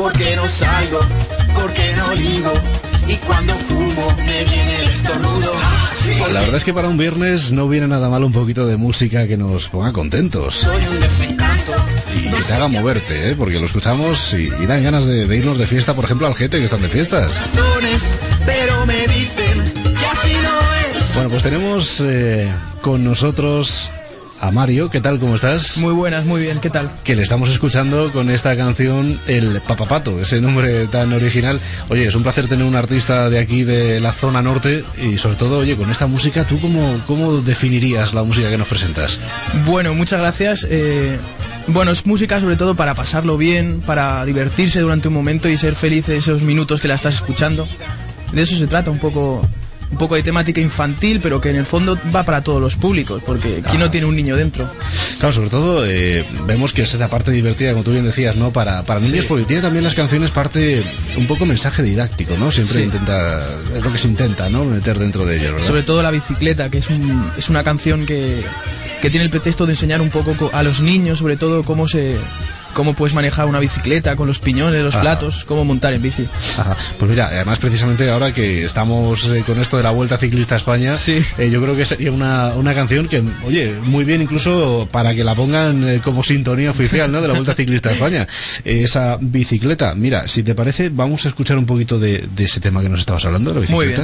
porque no salgo, porque no ligo, y cuando fumo me viene el estornudo. La verdad es que para un viernes no viene nada mal un poquito de música que nos ponga contentos. Soy un desencanto. Y que te haga moverte, porque lo escuchamos y dan ganas de irnos de fiesta, por ejemplo, al Jete, que están de fiestas. Pero me dicen que así no es. Bueno, pues tenemos con nosotros a Mario. ¿Qué tal? ¿Cómo estás? Muy buenas, muy bien. ¿Qué tal? Que le estamos escuchando con esta canción, el Papapato, ese nombre tan original. Oye, es un placer tener un artista de aquí, de la zona norte, y sobre todo, oye, con esta música, ¿tú cómo definirías la música que nos presentas? Bueno, muchas gracias. Bueno, es música sobre todo para pasarlo bien, para divertirse durante un momento y ser feliz esos minutos que la estás escuchando. De eso se trata un poco de temática infantil, pero que en el fondo va para todos los públicos, porque ¿quién no tiene un niño dentro? Claro, sobre todo vemos que es la parte divertida, como tú bien decías, ¿no? Para niños, sí. Porque tiene también las canciones parte un poco mensaje didáctico, ¿no? Siempre sí. Es lo que se intenta, ¿no? Meter dentro de ellos, ¿verdad? Sobre todo La Bicicleta, que es una canción que tiene el pretexto de enseñar un poco a los niños, sobre todo cómo puedes manejar una bicicleta con los piñones, los platos, cómo montar en bici. Ajá. Pues mira, además precisamente ahora que estamos con esto de la Vuelta Ciclista a España, sí. Yo creo que sería una canción que, oye, muy bien incluso para que la pongan como sintonía oficial, ¿no? De la Vuelta Ciclista a España. Esa bicicleta. Mira, si te parece, vamos a escuchar un poquito de ese tema que nos estabas hablando, de la bicicleta. Muy bien.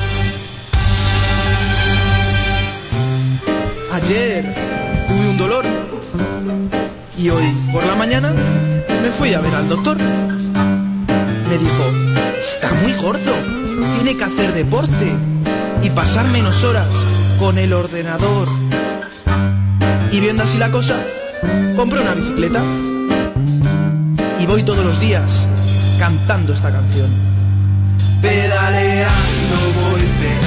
Ayer tuve un dolor y hoy por la mañana me fui a ver al doctor. Me dijo, está muy gordo, tiene que hacer deporte y pasar menos horas con el ordenador. Y viendo así la cosa, compré una bicicleta y voy todos los días cantando esta canción. Pedaleando voy,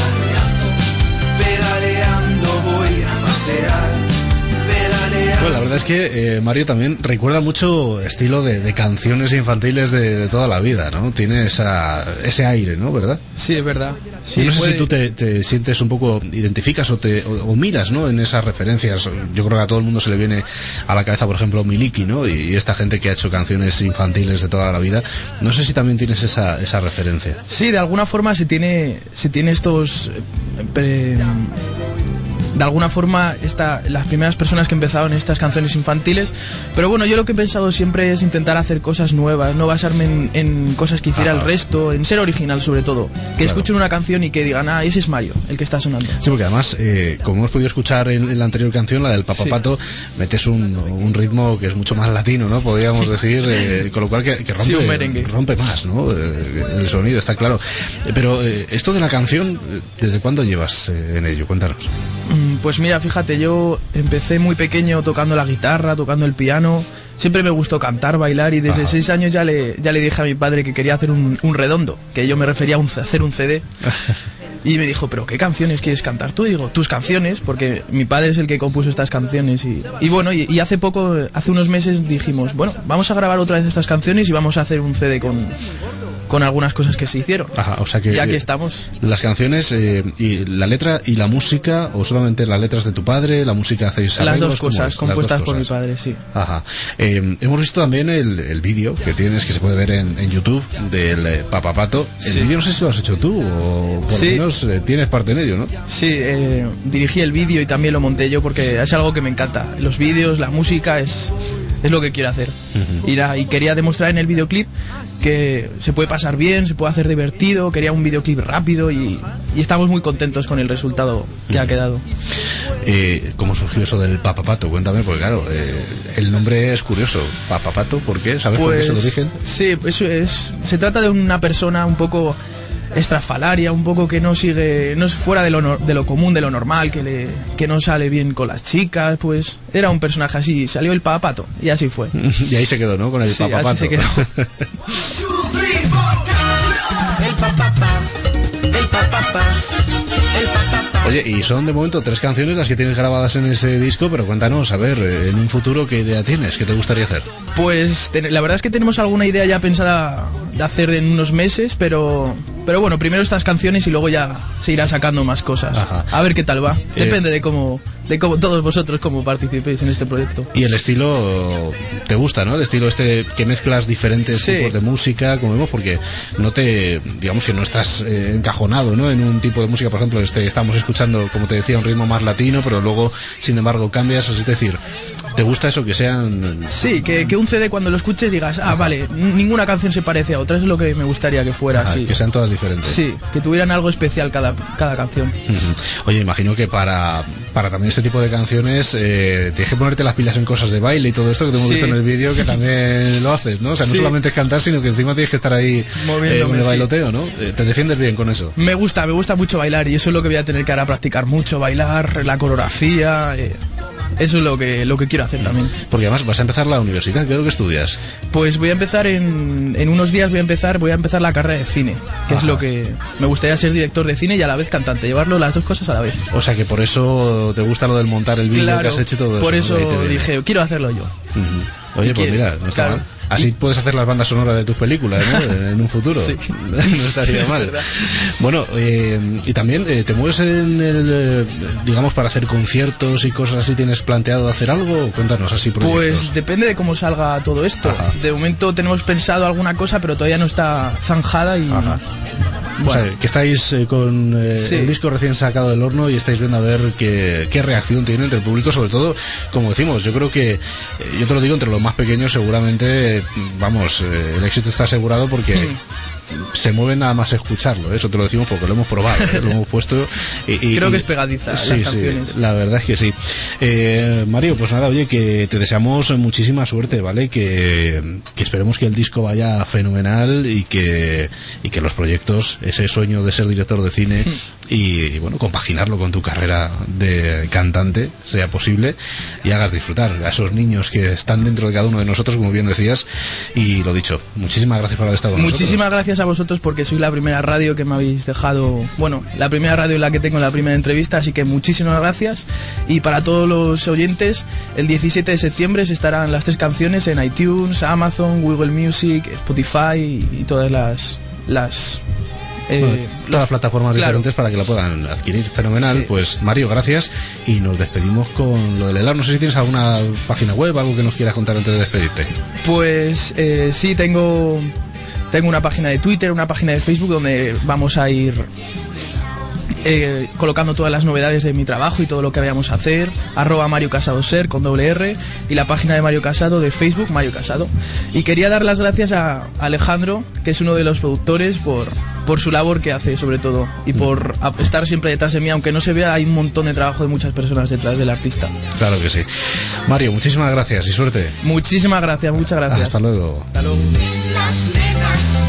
pedaleando voy a pasear. Bueno, la verdad es que Mario también recuerda mucho estilo de canciones infantiles de toda la vida, ¿no? Tiene ese aire, ¿no? ¿Verdad? Sí, es verdad. Sí, no sé si tú te sientes un poco, identificas o miras, ¿no? En esas referencias. Yo creo que a todo el mundo se le viene a la cabeza, por ejemplo, Miliki, ¿no? Y esta gente que ha hecho canciones infantiles de toda la vida. No sé si también tienes esa referencia. Sí, de alguna forma se tiene estos... de alguna forma las primeras personas que empezaron estas canciones infantiles, pero bueno, yo lo que he pensado siempre es intentar hacer cosas nuevas, no basarme en cosas que hiciera el resto, en ser original sobre todo, que claro. Escuchen una canción y que digan, ese es Mario, el que está sonando. Sí, porque además, como hemos podido escuchar en la anterior canción, la del Papapato, sí. Metes un ritmo que es mucho más latino, ¿no? Podríamos decir, con lo cual que rompe, sí, un merengue. Rompe más, ¿no? El sonido, está claro. Pero esto de la canción, ¿desde cuándo llevas en ello? Cuéntanos. Pues mira, fíjate, yo empecé muy pequeño tocando la guitarra, tocando el piano. Siempre me gustó cantar, bailar, y desde 6 años ya le dije a mi padre que quería hacer un redondo, que yo me refería a hacer un CD. Y me dijo, ¿pero qué canciones quieres cantar tú? Y digo, tus canciones, porque mi padre es el que compuso estas canciones. Y bueno, y hace unos meses dijimos, bueno, vamos a grabar otra vez estas canciones y vamos a hacer un CD con algunas cosas que se hicieron. Ajá, o sea que... Y aquí estamos. Las canciones y la letra y la música, o solamente las letras de tu padre, la música hacéis arreglos. Las dos cosas, compuestas por mi padre, sí. Ajá. Hemos visto también el vídeo que tienes, que se puede ver en YouTube, del Papapato. El vídeo no sé si lo has hecho tú, o por lo menos tienes parte en ello, ¿no? Sí, dirigí el vídeo y también lo monté yo, porque es algo que me encanta. Los vídeos, la música, es lo que quiero hacer. Y quería demostrar en el videoclip que se puede pasar bien, se puede hacer divertido. Quería un videoclip rápido y estamos muy contentos con el resultado que ha quedado. ¿Cómo surgió eso del Papapato? Cuéntame, porque claro, el nombre es curioso. Papapato, ¿por qué? ¿Sabes por qué es el origen? Sí, se trata de una persona un poco estrafalaria, un poco que no es fuera de lo común, de lo normal, que no sale bien con las chicas. Pues era un personaje así, salió el Papapato y así fue. Y ahí se quedó, ¿no? Con el Papapato. Así se quedó. Oye, y son de momento 3 canciones las que tienes grabadas en ese disco, pero cuéntanos, a ver, en un futuro, ¿qué idea tienes? ¿Qué te gustaría hacer? Pues la verdad es que tenemos alguna idea ya pensada de hacer en unos meses, pero bueno, primero estas canciones y luego ya se irá sacando más cosas. Ajá. A ver qué tal va. Depende de como todos vosotros como participéis en este proyecto. Y el estilo te gusta, ¿no? El estilo este que mezclas diferentes tipos de música, como vemos, porque no te, digamos que no estás encajonado, ¿no? En un tipo de música, por ejemplo, estamos escuchando, como te decía, un ritmo más latino, pero luego, sin embargo, cambias, es decir, ¿te gusta eso que sean...? Sí, que un CD cuando lo escuches digas, vale, ninguna canción se parece a otra, es lo que me gustaría que fuera así. Que sean todas diferentes. Sí, que tuvieran algo especial cada canción. Oye, imagino que para también este tipo de canciones tienes que ponerte las pilas en cosas de baile y todo esto que te hemos visto en el vídeo, que también lo haces, ¿no? O sea, no solamente es cantar, sino que encima tienes que estar ahí en el bailoteo, ¿no? Te defiendes bien con eso. Me gusta mucho bailar y eso es lo que voy a tener que ahora practicar mucho, bailar, la coreografía... Eso es lo que quiero hacer también. Porque además vas a empezar la universidad, ¿qué es lo que estudias? Pues voy a empezar en unos días, voy a empezar la carrera de cine, que es lo que me gustaría, ser director de cine y a la vez cantante, llevarlo las dos cosas a la vez. O sea que por eso te gusta lo del montar el vídeo que has hecho y todo eso. Por eso dije, quiero hacerlo yo. Oye, pues mira, no está mal. Así puedes hacer las bandas sonoras de tus películas, ¿no? En un futuro. Sí. No estaría mal. Bueno, y también te mueves digamos, para hacer conciertos y cosas así. ¿Tienes planteado hacer algo? Cuéntanos así proyectos. Pues depende de cómo salga todo esto. Ajá. De momento tenemos pensado alguna cosa, pero todavía no está zanjada y... Ajá. Bueno. O sea, que estáis con el disco recién sacado del horno y estáis viendo a ver qué reacción tiene entre el público, sobre todo, como decimos, yo creo que, yo te lo digo, entre los más pequeños seguramente, vamos, el éxito está asegurado porque... se mueve nada más escucharlo, eso te lo decimos porque lo hemos probado, lo hemos puesto y creo que es pegadiza las canciones. Sí, la verdad es que sí. Mario, pues nada, oye, que te deseamos muchísima suerte, ¿vale? Que esperemos que el disco vaya fenomenal y que los proyectos, ese sueño de ser director de cine y bueno, compaginarlo con tu carrera de cantante sea posible y hagas disfrutar a esos niños que están dentro de cada uno de nosotros, como bien decías. Y lo dicho, muchísimas gracias por haber estado con nosotros. Muchísimas gracias a vosotros porque sois la primera radio que me habéis dejado, bueno, la primera radio en la que tengo la primera entrevista, así que muchísimas gracias. Y para todos los oyentes, el 17 de septiembre se estarán las 3 canciones en iTunes, Amazon, Google Music, Spotify y todas las todas las plataformas diferentes para que la puedan adquirir. Fenomenal. Sí. Pues Mario, gracias y nos despedimos con lo del helado. No sé si tienes alguna página web, algo que nos quieras contar antes de despedirte. Pues sí, tengo una página de Twitter, una página de Facebook donde vamos a ir colocando todas las novedades de mi trabajo y todo lo que vayamos a hacer, @MarioCasadoSer con @R, y la página de Mario Casado de Facebook, Mario Casado. Y quería dar las gracias a Alejandro, que es uno de los productores, por su labor que hace, sobre todo, y por estar siempre detrás de mí, aunque no se vea, hay un montón de trabajo de muchas personas detrás del artista. Claro que sí. Mario, muchísimas gracias y suerte. Muchísimas gracias, muchas gracias. Hasta luego. Hasta luego. Las nenas